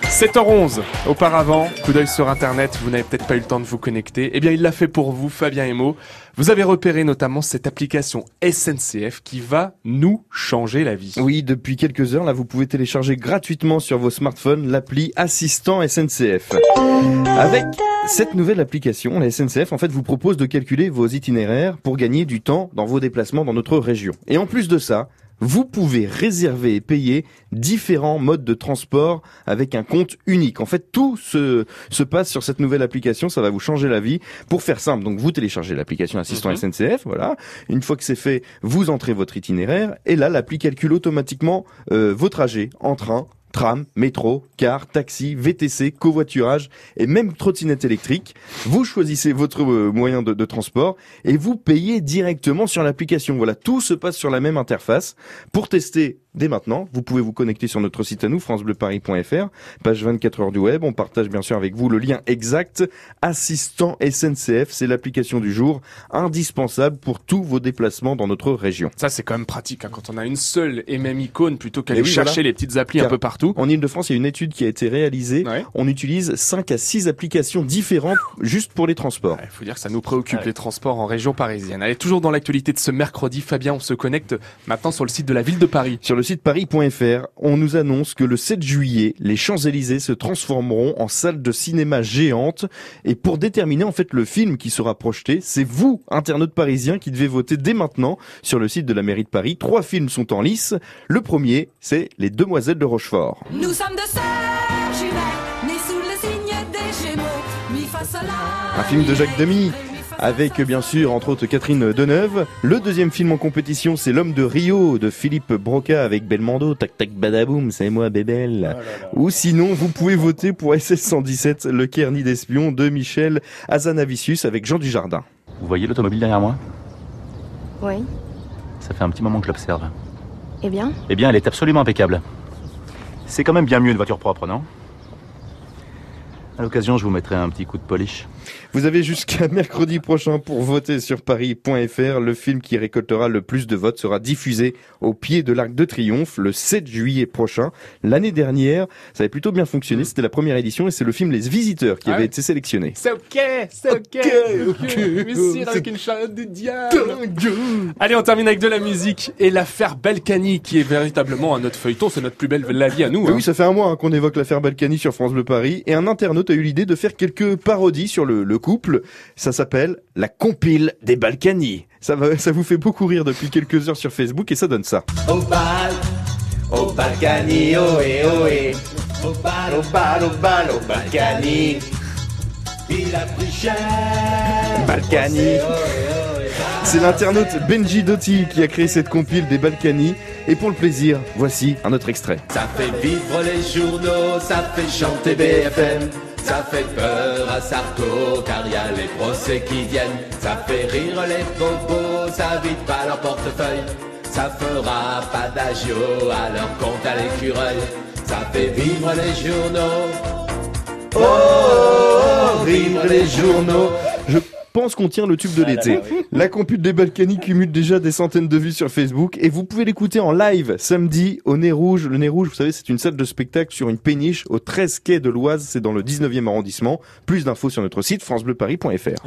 7h11, auparavant, coup d'œil sur internet, vous n'avez peut-être pas eu le temps de vous connecter. Eh bien, il l'a fait pour vous, Fabien Emo. Vous avez repéré notamment cette application SNCF qui va nous changer la vie. Oui, depuis quelques heures, là, vous pouvez télécharger gratuitement sur vos smartphones l'appli Assistant SNCF. Avec cette nouvelle application, la SNCF, en fait, vous propose de calculer vos itinéraires pour gagner du temps dans vos déplacements dans notre région. Et en plus de ça, vous pouvez réserver et payer différents modes de transport avec un compte unique. En fait, tout se passe sur cette nouvelle application. Ça va vous changer la vie. Pour faire simple, donc vous téléchargez l'application Assistant SNCF. Voilà. Une fois que c'est fait, vous entrez votre itinéraire et là, l'appli calcule automatiquement vos trajets en train, tram, métro, car, taxi, VTC, covoiturage et même trottinette électrique. Vous choisissez votre moyen de transport et vous payez directement sur l'application. Voilà, tout se passe sur la même interface. Pour tester dès maintenant, vous pouvez vous connecter sur notre site à nous, francebleuparis.fr, page 24 heures du web. On partage bien sûr avec vous le lien exact. Assistant SNCF, c'est l'application du jour, indispensable pour tous vos déplacements dans notre région. Ça, c'est quand même pratique hein, quand on a une seule et même icône plutôt qu'aller chercher les petites applis un peu partout. En Ile-de-France, il y a une étude qui a été réalisée. Ouais. On utilise 5 à 6 applications différentes juste pour les transports. Il faut dire que ça nous préoccupe, les transports en région parisienne. Allez, toujours dans l'actualité de ce mercredi, Fabien, on se connecte maintenant sur le site de la ville de Paris. Sur le site paris.fr, on nous annonce que le 7 juillet, les Champs-Élysées se transformeront en salle de cinéma géante. Et pour déterminer en fait le film qui sera projeté, c'est vous, internautes parisiens, qui devez voter dès maintenant sur le site de la mairie de Paris. 3 films sont en lice. Le premier, c'est Les Demoiselles de Rochefort. Nous sommes deux sœurs jumelles, nées sous le signe des Gémeaux, mi fa sol la. Un film de Jacques Demy, avec bien sûr entre autres Catherine Deneuve. Le deuxième film en compétition, c'est L'Homme de Rio de Philippe Broca avec Belmondo, tac tac badaboum, c'est moi bébelle. Ou sinon, vous pouvez voter pour SS 117, Le Cairn d'espion de Michel Hazanavicius avec Jean Dujardin. Vous voyez l'automobile derrière moi ? Oui. Ça fait un petit moment que je l'observe. Eh bien ? Eh bien, elle est absolument impeccable. C'est quand même bien mieux une voiture propre, non ? À l'occasion, je vous mettrai un petit coup de polish. Vous avez jusqu'à mercredi prochain pour voter sur paris.fr. Le film qui récoltera le plus de votes sera diffusé au pied de l'Arc de Triomphe le 7 juillet prochain. L'année dernière, ça avait plutôt bien fonctionné. C'était la première édition et c'est le film Les Visiteurs qui avait été sélectionné. C'est ok. Messire avec une charrette de diable. Allez, on termine avec de la musique et l'affaire Balkany qui est véritablement un notre feuilleton. C'est notre plus belle la vie à nous. Oui, ça fait un mois qu'on évoque l'affaire Balkany sur France Bleu Paris et un internaute a eu l'idée de faire quelques parodies sur le couple. Ça s'appelle La compile des Balkany. Ça vous fait beaucoup rire depuis quelques heures sur Facebook et ça donne ça. Au Balkany, ohé, ohé. Au Balkany. Il a pris cher. Balkany. C'est l'internaute Benji Dotti qui a créé cette compile des Balkany. Et pour le plaisir, voici un autre extrait. Ça fait vivre les journaux, ça fait chanter BFM. Ça fait peur à Sarko, car y a les procès qui viennent. Ça fait rire les bobos, ça vide pas leur portefeuille. Ça fera pas d'agio à leur compte à l'écureuil. Ça fait vivre les journaux. Oh, vivre les journaux. Je pense qu'on tient le tube de l'été. La compute des Balkany cumule déjà des centaines de vues sur Facebook et vous pouvez l'écouter en live samedi au Nez Rouge. Le Nez Rouge, vous savez, c'est une salle de spectacle sur une péniche au 13 quai de l'Oise, c'est dans le 19e arrondissement. Plus d'infos sur notre site francebleuparis.fr.